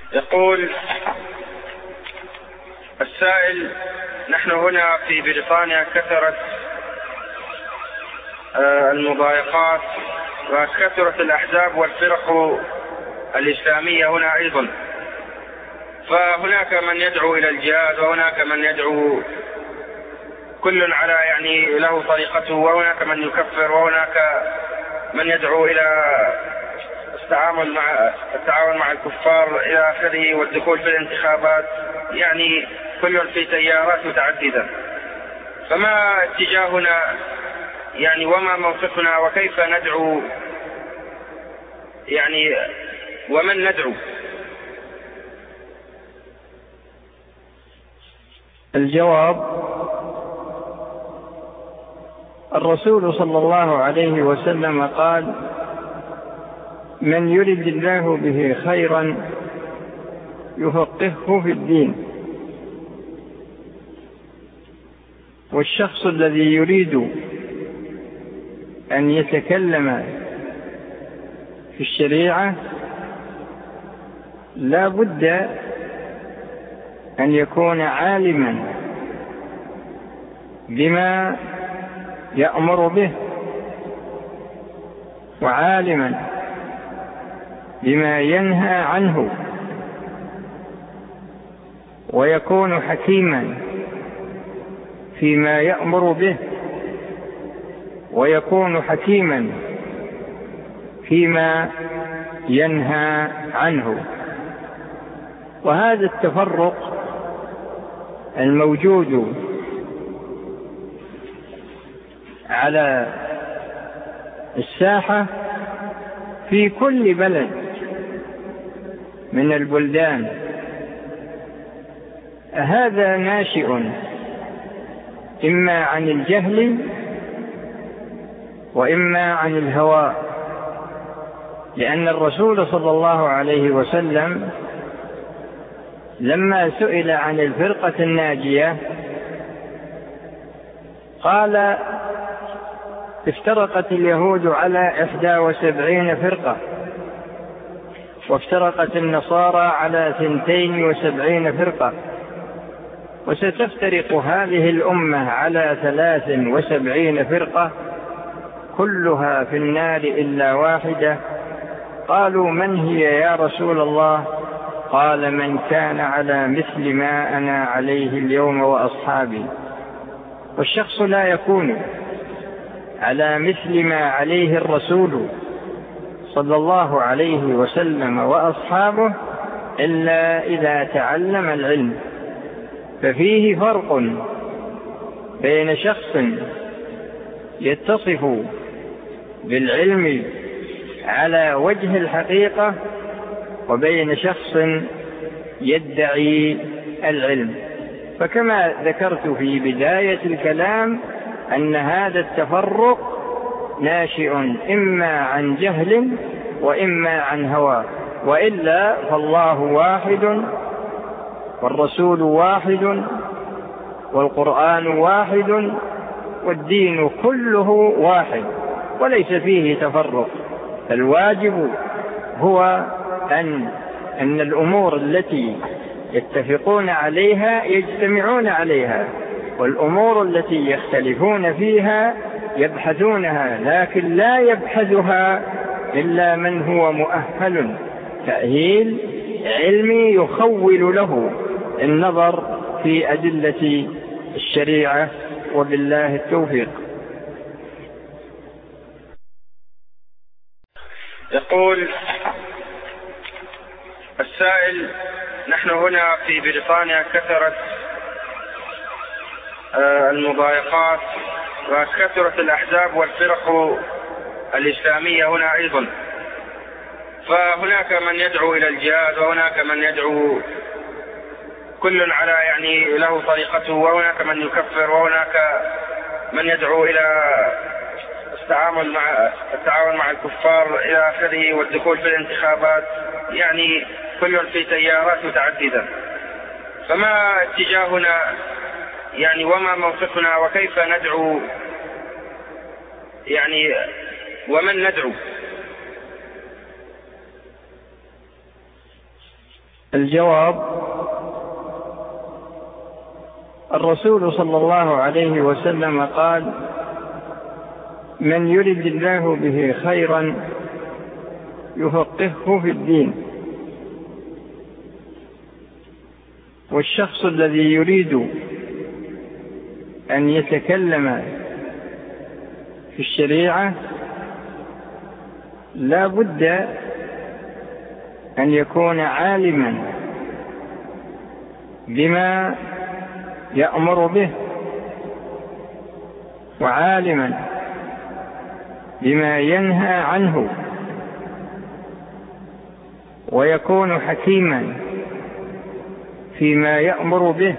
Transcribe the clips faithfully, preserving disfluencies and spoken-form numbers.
يقول السائل: نحن هنا في بريطانيا كثرت المضايقات وكثرت الأحزاب والفرق الإسلامية هنا أيضا، فهناك من يدعو إلى الجهاد وهناك من يدعو كل على يعني له طريقته، وهناك من يكفر وهناك من يدعو إلى التعامل مع التعاون مع الكفار إلى آخره والدخول في الانتخابات، يعني كل في تيارات متعددة. فما اتجاهنا يعني وما موقفنا وكيف ندعو يعني ومن ندعو؟ الجواب: الرسول صلى الله عليه وسلم قال: من يرد الله به خيرا يفقهه في الدين. والشخص الذي يريد أن يتكلم في الشريعة لا بد أن يكون عالما بما يأمر به وعالما بما ينهى عنه، ويكون حكيما فيما يأمر به ويكون حكيما فيما ينهى عنه. وهذا التفرق الموجود على الساحة في كل بلد من البلدان هذا ناشئ إما عن الجهل وإما عن الهوى، لأن الرسول صلى الله عليه وسلم لما سئل عن الفرقة الناجية قال: افترقت اليهود على إحدى وسبعين فرقة، وافترقت النصارى على ثنتين وسبعين فرقة، وستفترق هذه الأمة على ثلاث وسبعين فرقة كلها في النار إلا واحدة. قالوا: من هي يا رسول الله؟ قال: من كان على مثل ما أنا عليه اليوم وأصحابي. والشخص لا يكون على مثل ما عليه الرسول صلى الله عليه وسلم وأصحابه إلا إذا تعلم العلم. ففيه فرق بين شخص يتصف بالعلم على وجه الحقيقة وبين شخص يدعي العلم. فكما ذكرت في بداية الكلام أن هذا التفرق ناشئ إما عن جهل وإما عن هوى، وإلا فالله واحد والرسول واحد والقرآن واحد والدين كله واحد وليس فيه تفرق. الواجب هو أن أن الأمور التي يتفقون عليها يجتمعون عليها، والأمور التي يختلفون فيها يبحثونها، لكن لا يبحثها إلا من هو مؤهل تأهيل علمي يخول له النظر في أدلة الشريعة، وبالله التوفيق. يقول السائل: نحن هنا في بريطانيا كثرت المضايقات وكثرت الأحزاب والفرق الإسلامية هنا أيضا، فهناك من يدعو إلى الجهاد وهناك من يدعو كل على يعني له طريقته، وهناك من يكفر وهناك من يدعو إلى التعامل مع التعاون مع الكفار إلى آخره والدخول في الانتخابات، يعني كل في تيارات متعددة. فما اتجاهنا يعني وما موقفنا وكيف ندعو يعني ومن ندعو؟ الجواب: الرسول صلى الله عليه وسلم قال: من يرد الله به خيرا يفقهه في الدين. والشخص الذي يريد أن يتكلم في الشريعة لا بد أن يكون عالما بما يأمر به، وعالما بما ينهى عنه، ويكون حكيما فيما يأمر به،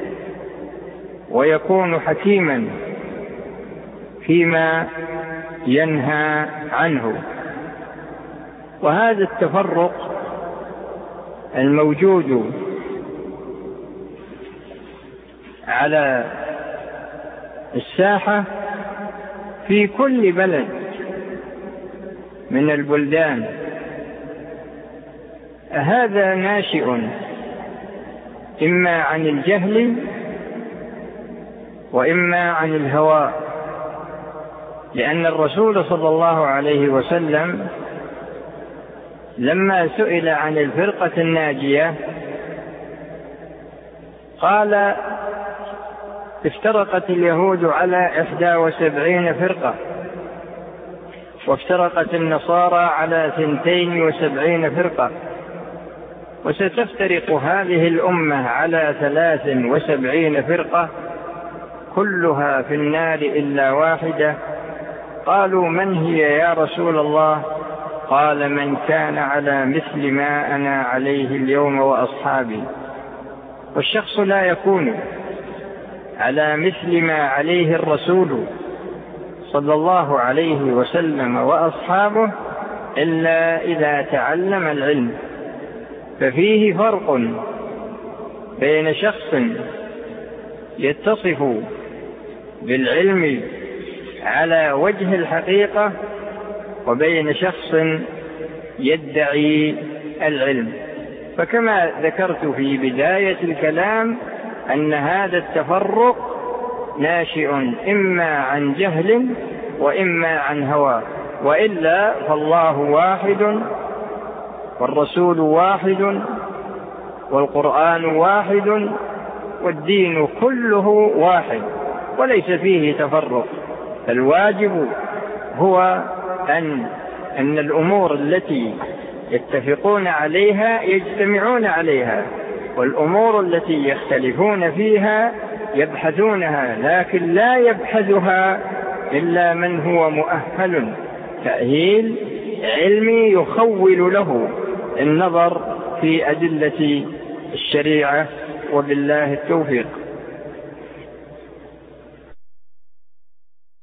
ويكون حكيما فيما ينهى عنه. وهذا التفرق الموجود على الساحة في كل بلد من البلدان، هذا ناشئ إما عن الجهل وإما عن الهوى، لأن الرسول صلى الله عليه وسلم لما سئل عن الفرقة الناجية قال: افترقت اليهود على إحدى وسبعين فرقة، وافترقت النصارى على ثنتين وسبعين فرقة، وستفترق هذه الأمة على ثلاث وسبعين فرقة، كلها في النار إلا واحدة. قالوا: من هي يا رسول الله؟ قال: من كان على مثل ما أنا عليه اليوم وأصحابي. والشخص لا يكون على مثل ما عليه الرسول صلى الله عليه وسلم وأصحابه إلا إذا تعلم العلم. ففيه فرق بين شخص يتصف بالعلم على وجه الحقيقة وبين شخص يدعي العلم. فكما ذكرت في بداية الكلام أن هذا التفرق ناشئ إما عن جهل وإما عن هوى، وإلا فالله واحد، والرسول واحد، والقرآن واحد، والدين كله واحد، وليس فيه تفرق. الواجب هو أن أن الأمور التي يتفقون عليها يجتمعون عليها، والأمور التي يختلفون فيها يبحثونها، لكن لا يبحثها إلا من هو مؤهل تأهيل علمي يخول له النظر في أدلة الشريعة، وبالله التوفيق.